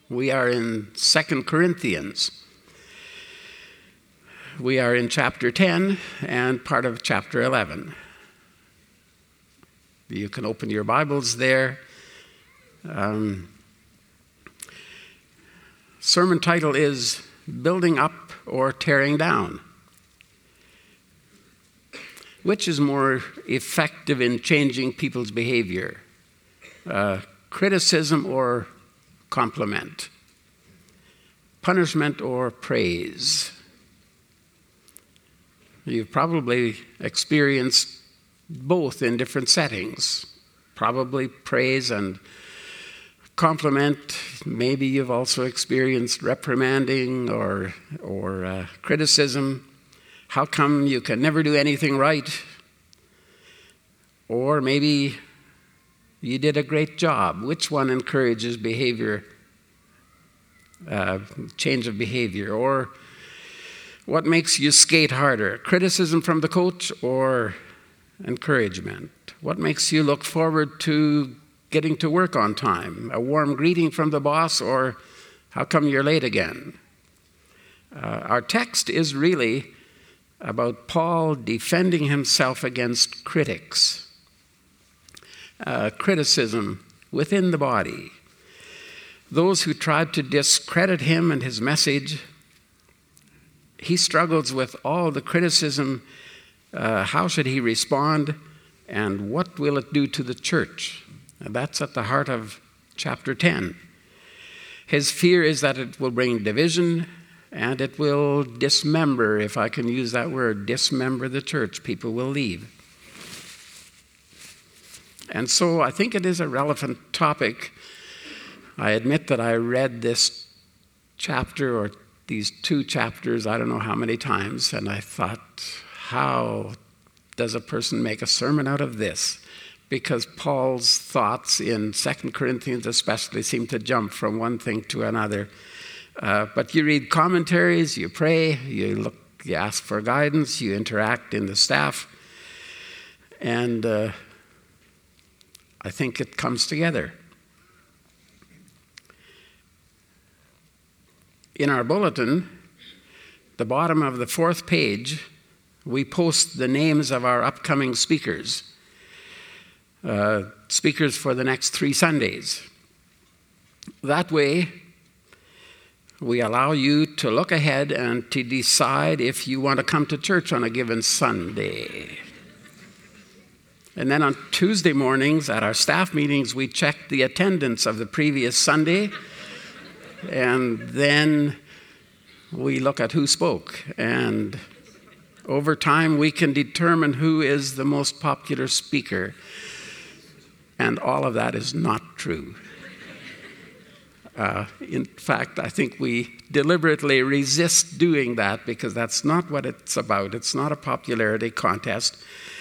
We are in 2 Corinthians. We are in chapter 10 and part of chapter 11. You can open your Bibles there. Sermon title is Building Up or Tearing Down. Which is more effective in changing people's behavior? Criticism or compliment? Punishment or praise? You've probably experienced both in different settings. Probably praise and compliment. Maybe you've also experienced reprimanding or criticism. How come you can never do anything right? Or maybe you did a great job. Which one encourages behavior, change of behavior? Or what makes you skate harder? Criticism from the coach or encouragement? What makes you look forward to getting to work on time? A warm greeting from the boss, or how come you're late again? Our text is really about Paul defending himself against critics. Criticism within the body. Those who tried to discredit him and his message. He struggles with all the criticism. How should he respond? And what will it do to the church? And that's at the heart of chapter 10. His fear is that it will bring division and it will dismember, if I can use that word, dismember the church. People will leave. And so I think it is a relevant topic. I admit that I read this chapter or these two chapters, I don't know how many times, and I thought, how does a person make a sermon out of this? Because Paul's thoughts in 2 Corinthians especially seem to jump from one thing to another. But you read commentaries, you pray, you ask for guidance, you interact in the staff, and I think it comes together. In our bulletin, the bottom of the 4th page, we post the names of our upcoming speakers. Speakers for the next 3 Sundays. That way, we allow you to look ahead and to decide if you want to come to church on a given Sunday. And then on Tuesday mornings at our staff meetings, we check the attendance of the previous Sunday. And then we look at who spoke. And over time, we can determine who is the most popular speaker. And all of that is not true. In fact, I think we deliberately resist doing that because that's not what it's about. It's not a popularity contest.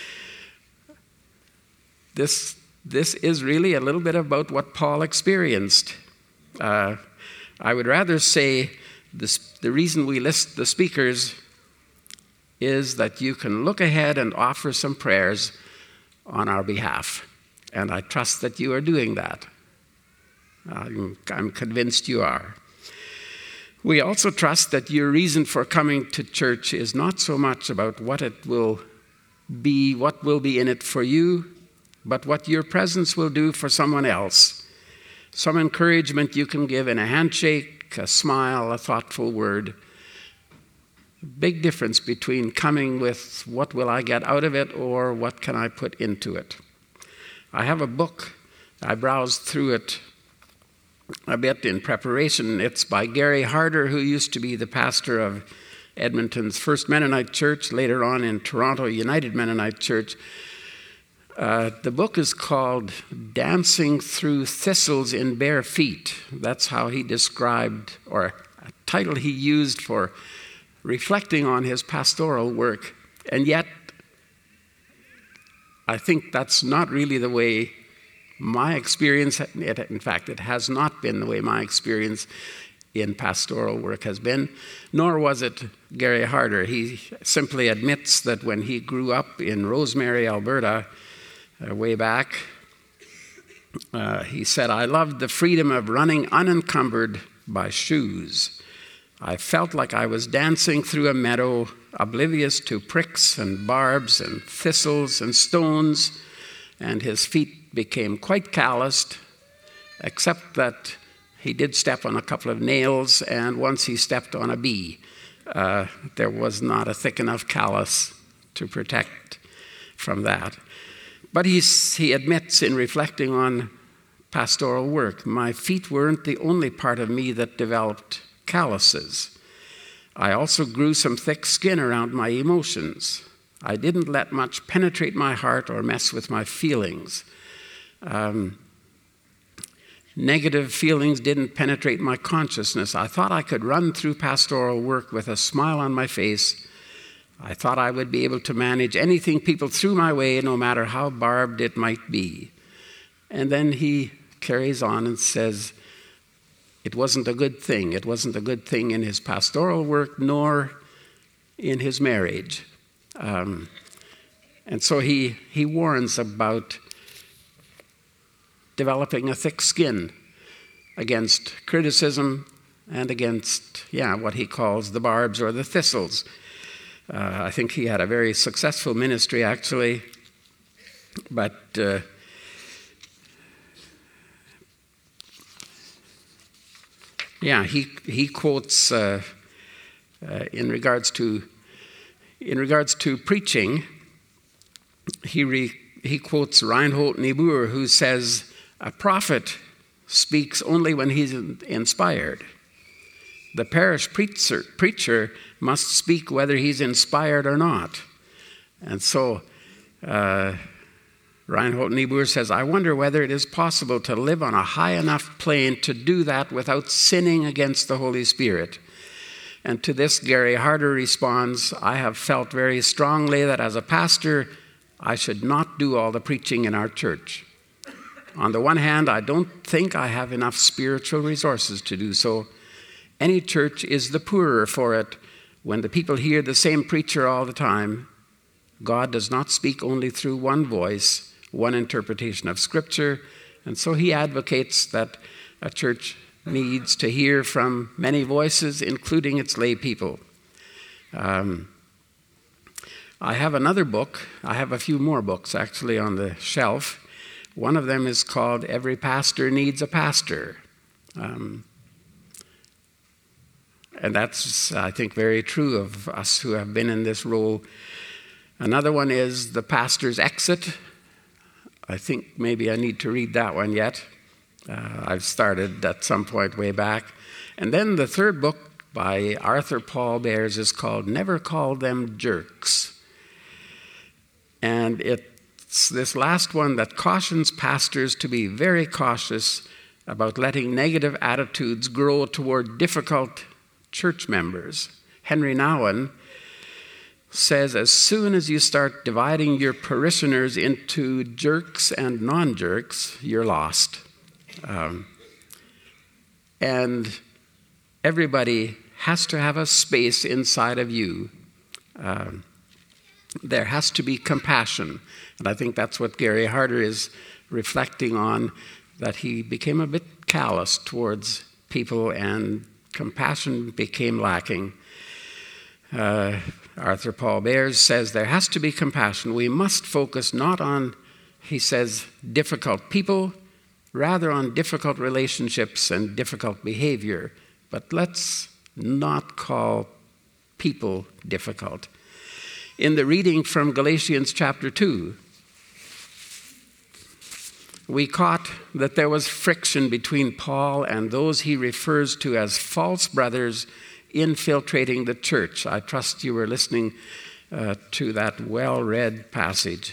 This is really a little bit about what Paul experienced. I would rather say the reason we list the speakers is that you can look ahead and offer some prayers on our behalf. And I trust that you are doing that. I'm convinced you are. We also trust that your reason for coming to church is not so much about what will be in it for you, but what your presence will do for someone else. Some encouragement you can give in a handshake, a smile, a thoughtful word. Big difference between coming with what will I get out of it or what can I put into it. I have a book. I browsed through it a bit in preparation. It's by Gary Harder, who used to be the pastor of Edmonton's First Mennonite Church, later on in Toronto United Mennonite Church. The book is called Dancing Through Thistles in Bare Feet. That's how he described, or a title he used for reflecting on his pastoral work. And yet, I think that's not really the way my experience, in fact, it has not been the way my experience in pastoral work has been, nor was it Gary Harder. He simply admits that when he grew up in Rosemary, Alberta, way back, he said, "I loved the freedom of running unencumbered by shoes. I felt like I was dancing through a meadow, oblivious to pricks and barbs and thistles and stones, and his feet became quite calloused, except that he did step on a couple of nails, and once he stepped on a bee. There was not a thick enough callus to protect from that. But he admits in reflecting on pastoral work, my feet weren't the only part of me that developed calluses. I also grew some thick skin around my emotions. I didn't let much penetrate my heart or mess with my feelings. Negative feelings didn't penetrate my consciousness. I thought I could run through pastoral work with a smile on my face. I thought I would be able to manage anything people threw my way, no matter how barbed it might be. And then he carries on and says, it wasn't a good thing. It wasn't a good thing in his pastoral work, nor in his marriage. And so he warns about developing a thick skin against criticism and against, what he calls the barbs or the thistles. I think he had a very successful ministry, actually, but he quotes in regards to preaching. He quotes Reinhold Niebuhr, who says, "A prophet speaks only when he's inspired. The parish preacher must speak whether he's inspired or not." And so Reinhold Niebuhr says, "I wonder whether it is possible to live on a high enough plane to do that without sinning against the Holy Spirit." And to this, Gary Harder responds, "I have felt very strongly that as a pastor, I should not do all the preaching in our church. On the one hand, I don't think I have enough spiritual resources to do so. Any church is the poorer for it when the people hear the same preacher all the time. God does not speak only through one voice, one interpretation of Scripture." And so he advocates that a church needs to hear from many voices, including its lay people. I have another book. I have a few more books, actually, on the shelf. One of them is called "Every Pastor Needs a Pastor." And that's, I think, very true of us who have been in this role. Another one is "The Pastor's Exit." I think maybe I need to read that one yet. I've started at some point way back. And then the third book by Arthur Paul Bayers is called "Never Call Them Jerks." And it's this last one that cautions pastors to be very cautious about letting negative attitudes grow toward difficult church members. Henry Nouwen says, as soon as you start dividing your parishioners into jerks and non-jerks, you're lost. And everybody has to have a space inside of you. There has to be compassion. And I think that's what Gary Harder is reflecting on, that he became a bit callous towards people and compassion became lacking. Arthur Paul Bayers says there has to be compassion. We must focus not on, he says, difficult people, rather on difficult relationships and difficult behavior. But let's not call people difficult. In the reading from Galatians chapter 2, we caught that there was friction between Paul and those he refers to as false brothers infiltrating the church. I trust you were listening to that well-read passage.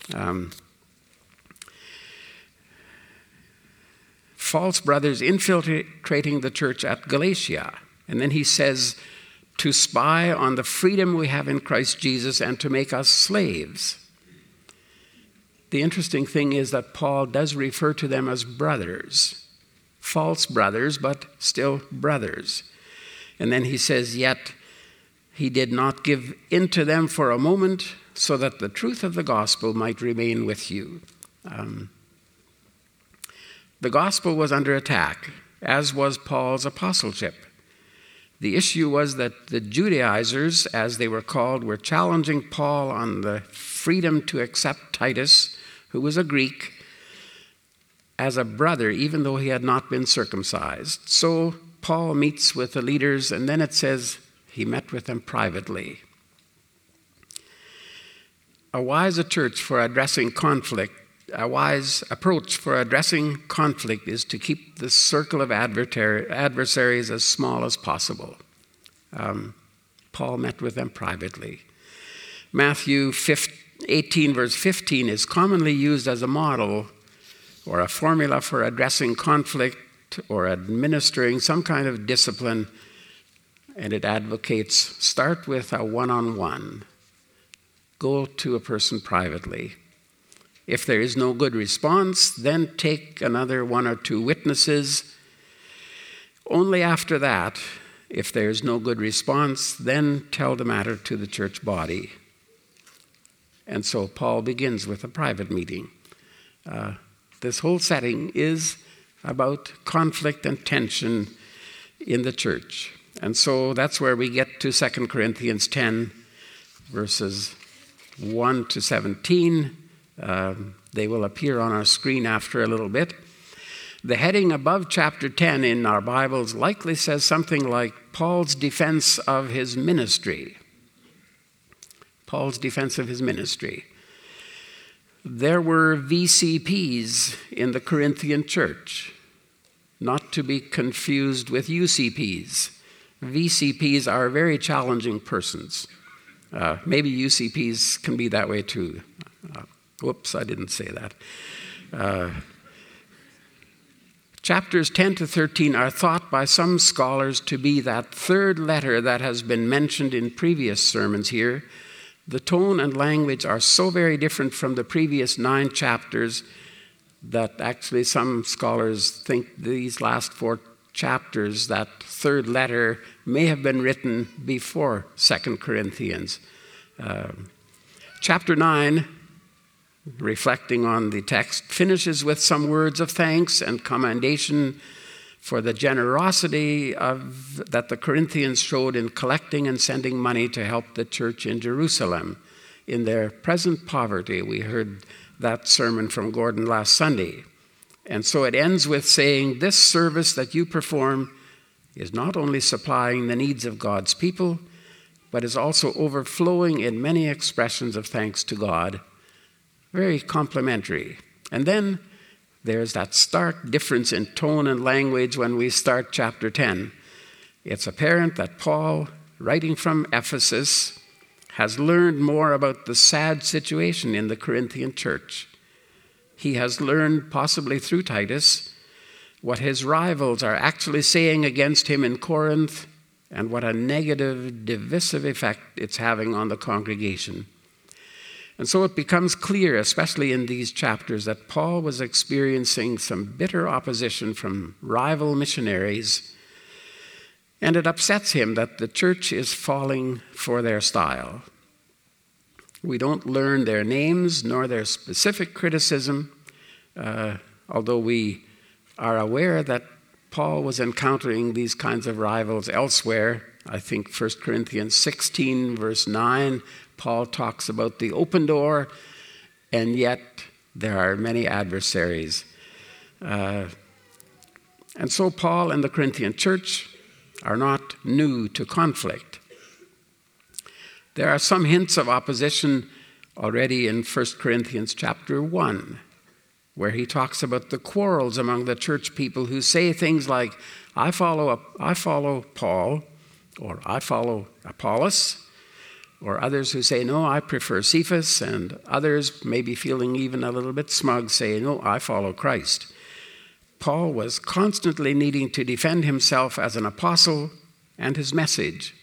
False brothers infiltrating the church at Galatia. And then he says, to spy on the freedom we have in Christ Jesus and to make us slaves. The interesting thing is that Paul does refer to them as brothers. False brothers, but still brothers. And then he says, yet he did not give in to them for a moment so that the truth of the gospel might remain with you. The gospel was under attack. as was Paul's apostleship. The issue was that the Judaizers, as they were called, were challenging Paul on the freedom to accept Titus, who was a Greek, as a brother, even though he had not been circumcised. So Paul meets with the leaders, and then it says he met with them privately. A wise approach for addressing conflict is to keep the circle of adversaries as small as possible. Paul met with them privately. Matthew 18, verse 15 is commonly used as a model or a formula for addressing conflict or administering some kind of discipline, and it advocates start with a one-on-one. Go to a person privately. If there is no good response, then take another one or two witnesses. Only after that, if there is no good response, then tell the matter to the church body. And so Paul begins with a private meeting. This whole setting is about conflict and tension in the church. And so that's where we get to 2 Corinthians 10, verses 1 to 17. They will appear on our screen after a little bit. The heading above chapter 10 in our Bibles likely says something like Paul's defense of his ministry. Paul's defense of his ministry. There were VCPs in the Corinthian church, not to be confused with UCPs. VCPs are very challenging persons. Maybe UCPs can be that way too. Whoops, I didn't say that. Chapters 10 to 13 are thought by some scholars to be that third letter that has been mentioned in previous sermons here. The tone and language are so very different from the previous 9 chapters that actually some scholars think these last 4 chapters, that third letter, may have been written before 2 Corinthians. Chapter 9, reflecting on the text, finishes with some words of thanks and commendation for the generosity that the Corinthians showed in collecting and sending money to help the church in Jerusalem in their present poverty. We heard that sermon from Gordon last Sunday. And so it ends with saying, this service that you perform is not only supplying the needs of God's people, but is also overflowing in many expressions of thanks to God. Very complimentary. And then there's that stark difference in tone and language when we start chapter 10. It's apparent that Paul, writing from Ephesus, has learned more about the sad situation in the Corinthian church. He has learned, possibly through Titus, what his rivals are actually saying against him in Corinth and what a negative, divisive effect it's having on the congregation. And so it becomes clear, especially in these chapters, that Paul was experiencing some bitter opposition from rival missionaries, and it upsets him that the church is falling for their style. We don't learn their names nor their specific criticism, although we are aware that Paul was encountering these kinds of rivals elsewhere. I think 1 Corinthians 16, verse 9, Paul talks about the open door, and yet there are many adversaries. And so Paul and the Corinthian church are not new to conflict. There are some hints of opposition already in 1 Corinthians chapter 1, where he talks about the quarrels among the church people who say things like, I follow Paul, or I follow Apollos, or others who say, no, I prefer Cephas, and others, maybe feeling even a little bit smug, say, no, I follow Christ. Paul was constantly needing to defend himself as an apostle and his message.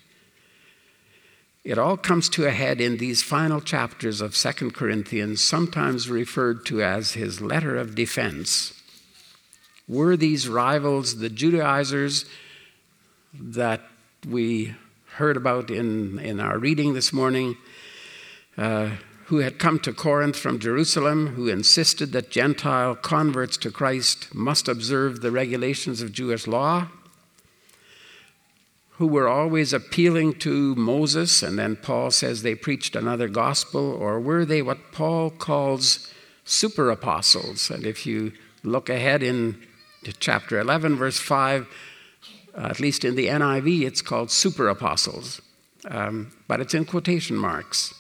It all comes to a head in these final chapters of 2 Corinthians, sometimes referred to as his letter of defense. Were these rivals the Judaizers that we heard about in our reading this morning? who had come to Corinth from Jerusalem, who insisted that Gentile converts to Christ must observe the regulations of Jewish law, who were always appealing to Moses, and then Paul says they preached another gospel, or were they what Paul calls super apostles? And if you look ahead in chapter 11, verse 5, at least in the NIV, it's called super apostles, but it's in quotation marks.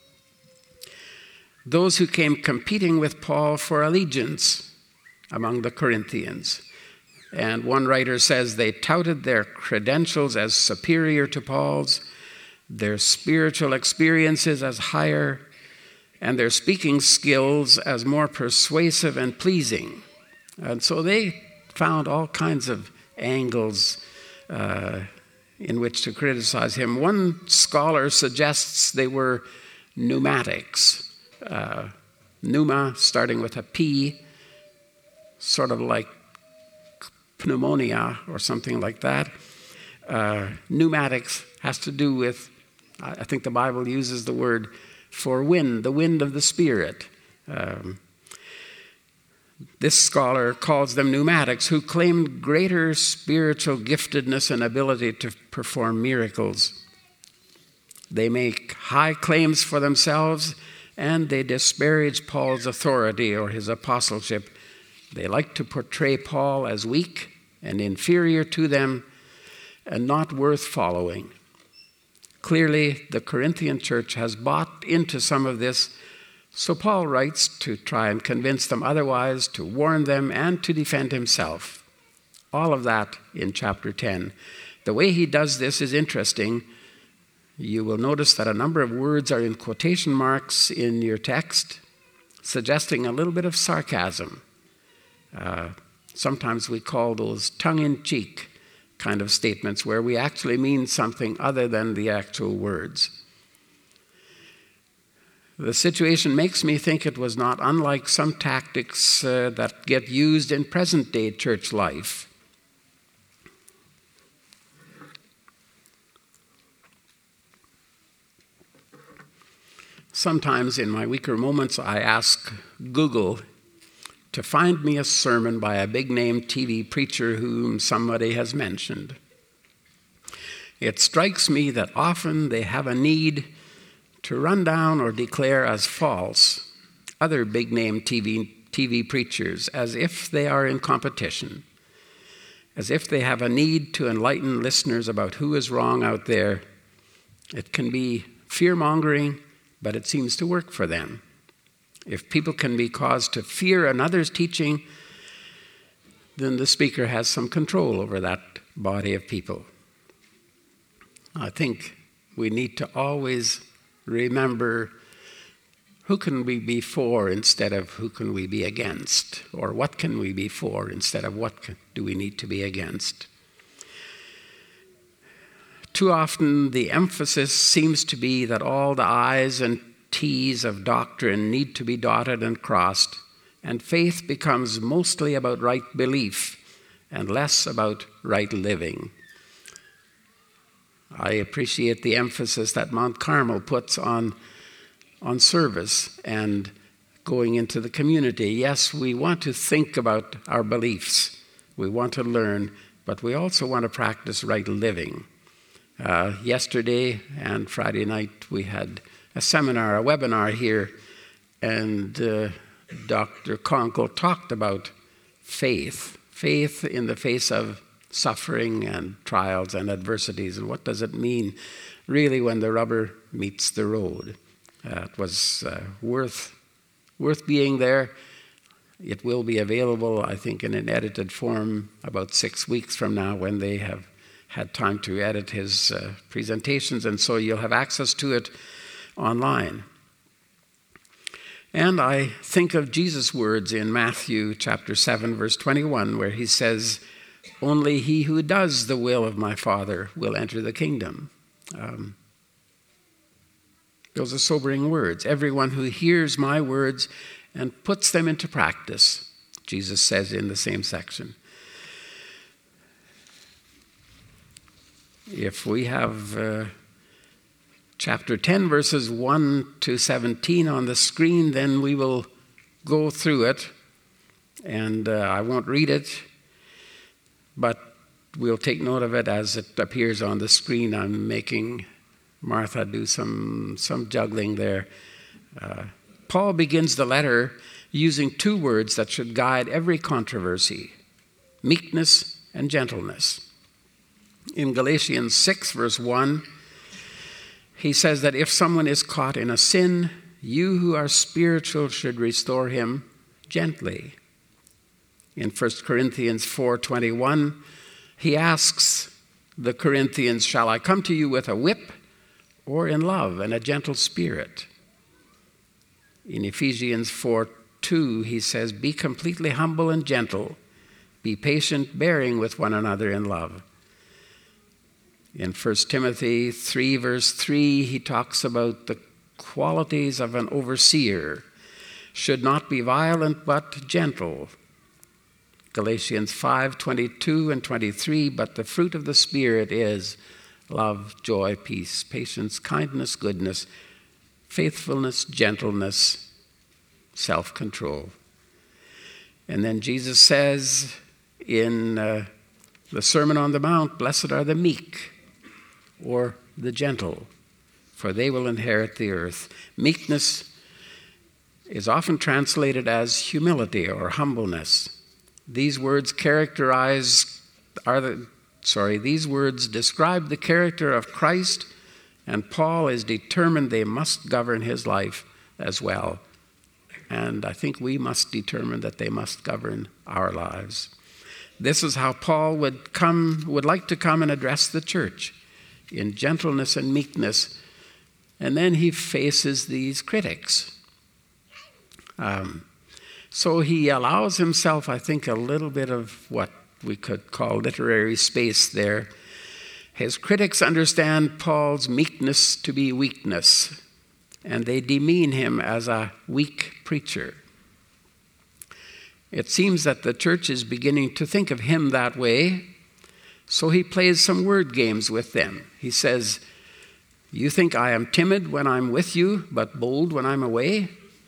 Those who came competing with Paul for allegiance among the Corinthians. And one writer says they touted their credentials as superior to Paul's, their spiritual experiences as higher, and their speaking skills as more persuasive and pleasing. And so they found all kinds of angles in which to criticize him. One scholar suggests they were pneumatics. Pneuma, starting with a P, sort of like pneumonia or something like that. Pneumatics has to do with, I think the Bible uses the word for wind, the wind of the Spirit. This scholar calls them pneumatics who claimed greater spiritual giftedness and ability to perform miracles. They make high claims for themselves, and they disparage Paul's authority or his apostleship. They like to portray Paul as weak and inferior to them and not worth following. Clearly, the Corinthian church has bought into some of this, so Paul writes to try and convince them otherwise, to warn them, and to defend himself. All of that in chapter 10. The way he does this is interesting. You will notice that a number of words are in quotation marks in your text, suggesting a little bit of sarcasm. Sometimes we call those tongue-in-cheek kind of statements where we actually mean something other than the actual words. The situation makes me think it was not unlike some tactics that get used in present-day church life. Sometimes in my weaker moments, I ask Google to find me a sermon by a big-name TV preacher whom somebody has mentioned. It strikes me that often they have a need to run down or declare as false other big-name TV preachers, as if they are in competition, as if they have a need to enlighten listeners about who is wrong out there. It can be fear-mongering, but it seems to work for them. If people can be caused to fear another's teaching, then the speaker has some control over that body of people. I think we need to always remember who can we be for instead of who can we be against, or what can we be for instead of what do we need to be against. Too often, the emphasis seems to be that all the I's and T's of doctrine need to be dotted and crossed, and faith becomes mostly about right belief and less about right living. I appreciate the emphasis that Mount Carmel puts on service and going into the community. Yes, we want to think about our beliefs. We want to learn, but we also want to practice right living. Yesterday and Friday night, we had a seminar, a webinar here, and Dr. Conkle talked about faith in the face of suffering and trials and adversities, and what does it mean really when the rubber meets the road. It was worth being there. It will be available, I think, in an edited form about 6 weeks from now when they have had time to edit his presentations, and so you'll have access to it online. And I think of Jesus' words in Matthew chapter 7, verse 21, where he says, "Only he who does the will of my Father will enter the kingdom." Those are sobering words. Everyone who hears my words and puts them into practice, Jesus says in the same section. If we have chapter 10, verses 1 to 17 on the screen. Then we will go through it, and I won't read it, but we'll take note of it as it appears on the screen. I'm making Martha do some juggling there. Paul begins the letter using two words that should guide every controversy: meekness and gentleness. In Galatians 6, verse 1, he says that if someone is caught in a sin, you who are spiritual should restore him gently. In 1 Corinthians 4:21, he asks the Corinthians, shall I come to you with a whip or in love and a gentle spirit? In Ephesians 4:2, he says, be completely humble and gentle. Be patient, bearing with one another in love. In 1 Timothy 3, verse 3, he talks about the qualities of an overseer. Should not be violent, but gentle. Galatians 5:22 and 23, but the fruit of the Spirit is love, joy, peace, patience, kindness, goodness, faithfulness, gentleness, self-control. And then Jesus says in the Sermon on the Mount, blessed are the meek, or the gentle, for they will inherit the earth. Meekness is often translated as humility or humbleness. These words these words describe the character of Christ, and Paul is determined they must govern his life as well. And I think we must determine that they must govern our lives. This is how Paul would like to come and address the church, in gentleness and meekness. And then he faces these critics. So he allows himself, I think, a little bit of what we could call literary space there. His critics understand Paul's meekness to be weakness, and they demean him as a weak preacher. It seems that the church is beginning to think of him that way, so he plays some word games with them. He says, you think I am timid when I'm with you, but bold when I'm away?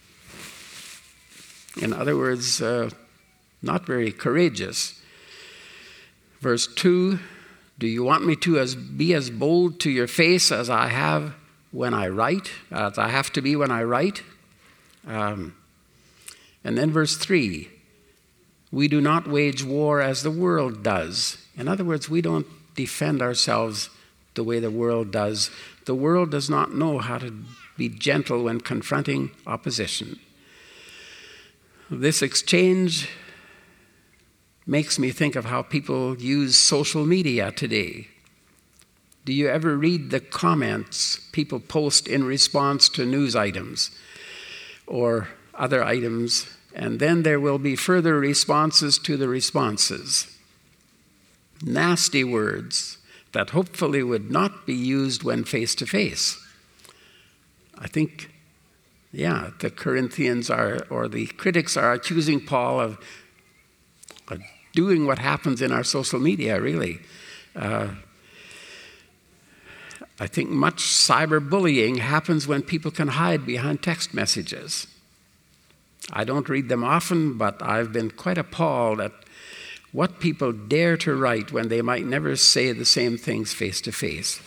In other words, not very courageous. Verse 2, do you want me to be as bold to your face as I have when I write, as I have to be when I write? And then verse 3, we do not wage war as the world does. In other words, we don't defend ourselves the way the world does. The world does not know how to be gentle when confronting opposition. This exchange makes me think of how people use social media today. Do you ever read the comments people post in response to news items or other items? And then there will be further responses to the responses. Nasty words that hopefully would not be used when face-to-face. I think, the Corinthians the critics are accusing Paul of doing what happens in our social media, really. I think much cyberbullying happens when people can hide behind text messages. I don't read them often, but I've been quite appalled at what people dare to write when they might never say the same things face to face.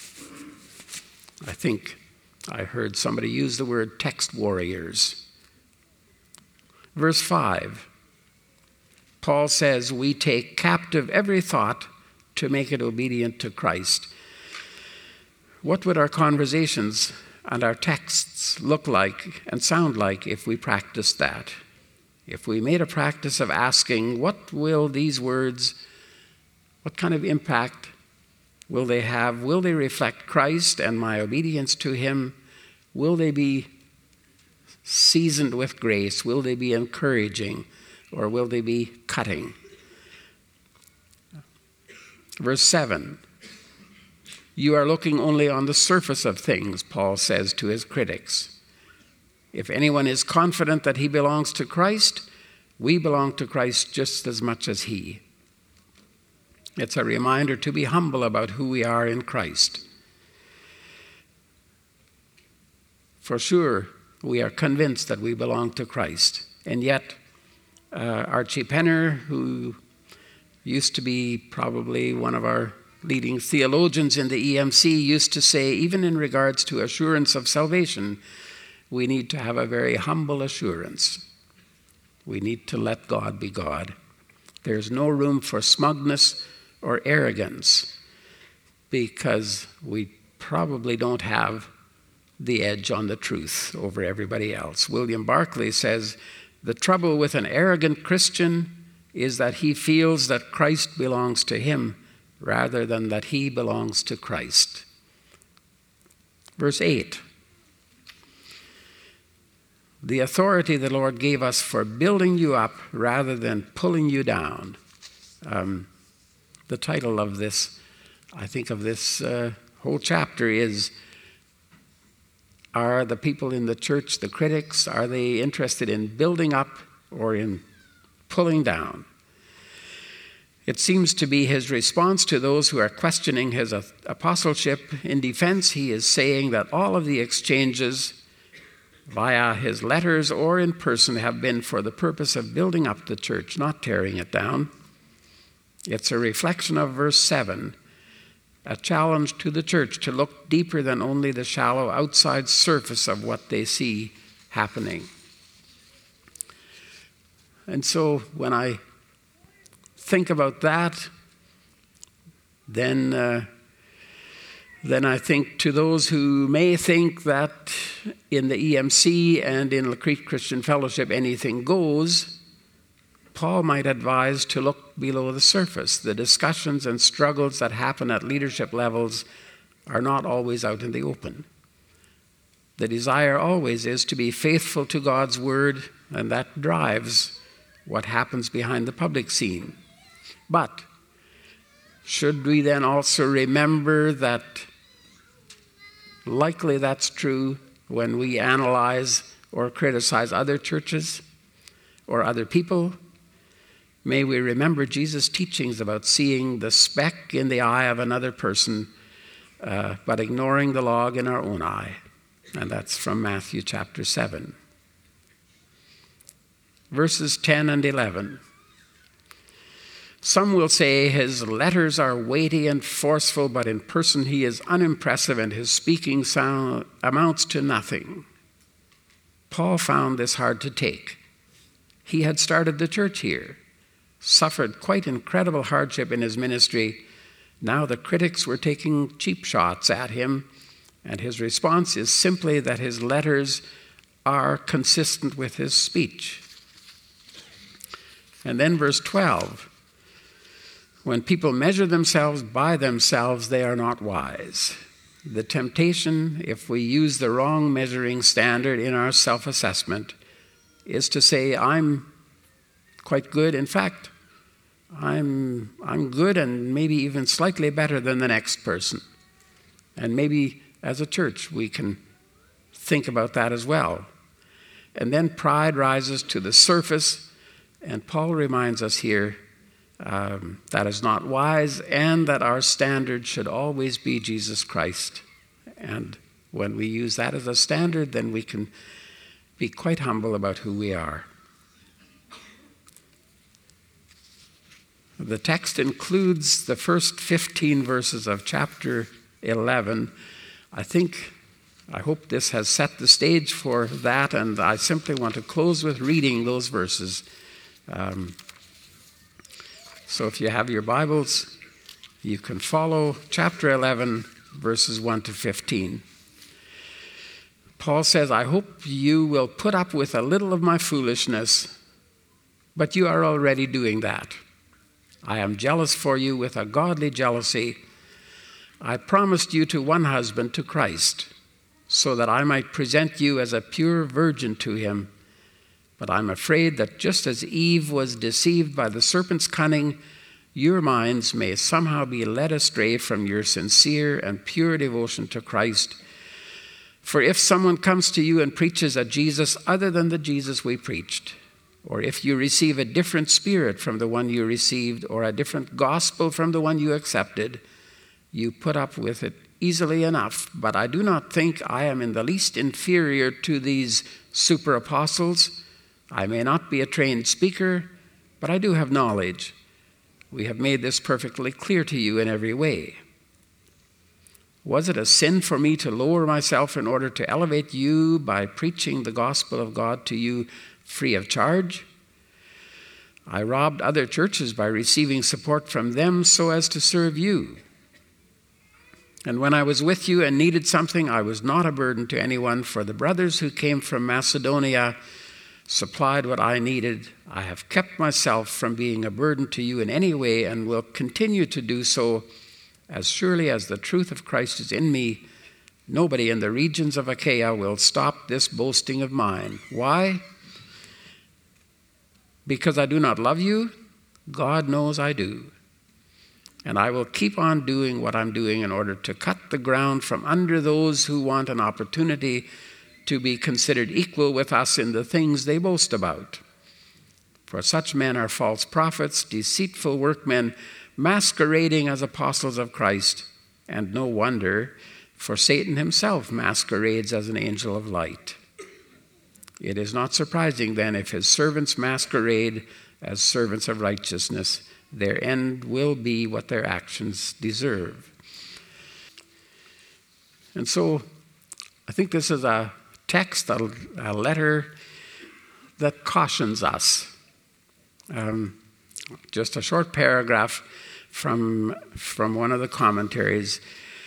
I think I heard somebody use the word text warriors. Verse 5, Paul says, we take captive every thought to make it obedient to Christ. What would our conversations and our texts look like and sound like if we practiced that? If we made a practice of asking, what will these words, what kind of impact will they have? Will they reflect Christ and my obedience to him? Will they be seasoned with grace? Will they be encouraging? Or will they be cutting? Verse 7. You are looking only on the surface of things, Paul says to his critics. If anyone is confident that he belongs to Christ, we belong to Christ just as much as he. It's a reminder to be humble about who we are in Christ. For sure, we are convinced that we belong to Christ. And yet, Archie Penner, who used to be probably one of our leading theologians in the EMC, used to say, even in regards to assurance of salvation, we need to have a very humble assurance. We need to let God be God. There's no room for smugness or arrogance because we probably don't have the edge on the truth over everybody else. William Barclay says, the trouble with an arrogant Christian is that he feels that Christ belongs to him rather than that he belongs to Christ. Verse 8. The authority the Lord gave us for building you up rather than pulling you down. The title of this, I think of this whole chapter is, are the people in the church, the critics, are they interested in building up or in pulling down? It seems to be his response to those who are questioning his apostleship. In defense, he is saying that all of the exchanges via his letters or in person have been for the purpose of building up the church, not tearing it down. It's a reflection of verse 7, a challenge to the church to look deeper than only the shallow outside surface of what they see happening. And so when I think about that, then I think to those who may think that in the EMC and in La Crete Christian Fellowship anything goes, Paul might advise to look below the surface. The discussions and struggles that happen at leadership levels are not always out in the open. The desire always is to be faithful to God's word, and that drives what happens behind the public scene. But should we then also remember that likely that's true when we analyze or criticize other churches or other people? May we remember Jesus' teachings about seeing the speck in the eye of another person, but ignoring the log in our own eye. And that's from Matthew chapter 7. Verses 10 and 11. Some will say his letters are weighty and forceful, but in person he is unimpressive and his speaking sound amounts to nothing. Paul found this hard to take. He had started the church here, suffered quite incredible hardship in his ministry. Now the critics were taking cheap shots at him, and his response is simply that his letters are consistent with his speech. And then verse 12. When people measure themselves by themselves, they are not wise. The temptation, if we use the wrong measuring standard in our self-assessment, is to say, I'm quite good. In fact, I'm good and maybe even slightly better than the next person. And maybe as a church we can think about that as well. And then pride rises to the surface, and Paul reminds us here that is not wise, and that our standard should always be Jesus Christ. And when we use that as a standard, then we can be quite humble about who we are. The text includes the first 15 verses of chapter 11. I hope this has set the stage for that, and I simply want to close with reading those verses. So if you have your Bibles, you can follow chapter 11, verses 1 to 15. Paul says, I hope you will put up with a little of my foolishness, but you are already doing that. I am jealous for you with a godly jealousy. I promised you to one husband, to Christ, so that I might present you as a pure virgin to him. But I'm afraid that just as Eve was deceived by the serpent's cunning, your minds may somehow be led astray from your sincere and pure devotion to Christ. For if someone comes to you and preaches a Jesus other than the Jesus we preached, or if you receive a different spirit from the one you received, or a different gospel from the one you accepted, you put up with it easily enough, but I do not think I am in the least inferior to these super apostles. I may not be a trained speaker, but I do have knowledge. We have made this perfectly clear to you in every way. Was it a sin for me to lower myself in order to elevate you by preaching the gospel of God to you free of charge? I robbed other churches by receiving support from them so as to serve you. And when I was with you and needed something, I was not a burden to anyone, for the brothers who came from Macedonia supplied what I needed. I have kept myself from being a burden to you in any way and will continue to do so. As surely as the truth of Christ is in me, nobody in the regions of Achaia will stop this boasting of mine. Why? Because I do not love you? God knows I do. And I will keep on doing what I'm doing in order to cut the ground from under those who want an opportunity to be considered equal with us in the things they boast about. For such men are false prophets, deceitful workmen, masquerading as apostles of Christ, and no wonder, for Satan himself masquerades as an angel of light. It is not surprising then if his servants masquerade as servants of righteousness. Their end will be what their actions deserve. And so I think this is a text, a letter that cautions us. Just a short paragraph from one of the commentaries.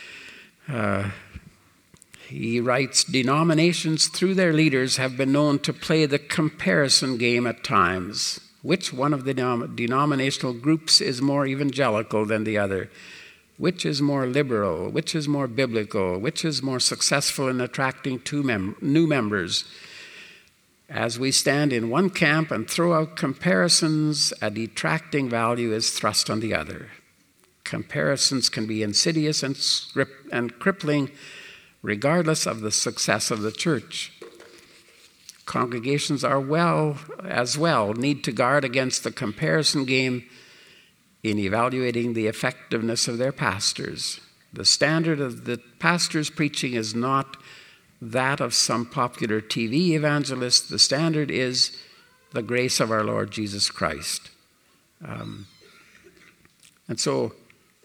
He writes, denominations through their leaders have been known to play the comparison game at times. Which one of the denominational groups is more evangelical than the other? Which is more liberal? Which is more biblical? Which is more successful in attracting new members? As we stand in one camp and throw out comparisons, a detracting value is thrust on the other. Comparisons can be insidious and crippling, regardless of the success of the church. Congregations as well need to guard against the comparison game in evaluating the effectiveness of their pastors. The standard of the pastor's preaching is not that of some popular TV evangelist. The standard is the grace of our Lord Jesus Christ. And so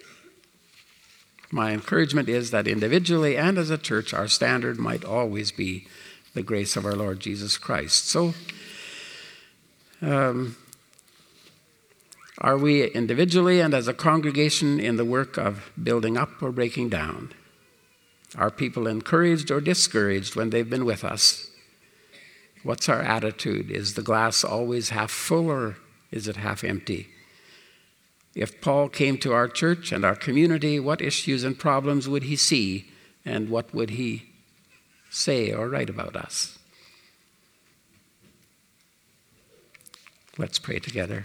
my encouragement is that individually and as a church, our standard might always be the grace of our Lord Jesus Christ. So, are we individually and as a congregation in the work of building up or breaking down? Are people encouraged or discouraged when they've been with us? What's our attitude? Is the glass always half full or is it half empty? If Paul came to our church and our community, what issues and problems would he see, and what would he say or write about us? Let's pray together.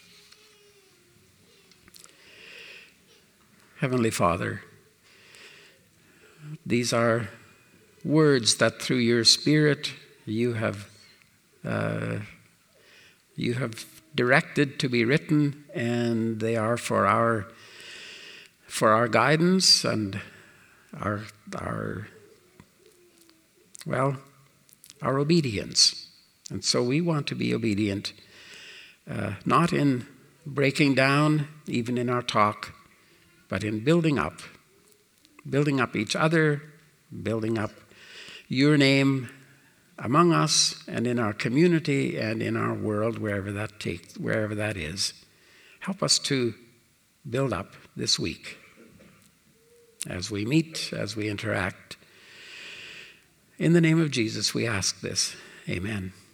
Heavenly Father, these are words that through your Spirit you have directed to be written, and they are for our guidance and our obedience. And so we want to be obedient, not in breaking down, even in our talk, but in building up each other, building up your name among us and in our community and in our world, wherever that is. Help us to build up this week as we meet, as we interact. In the name of Jesus, we ask this. Amen.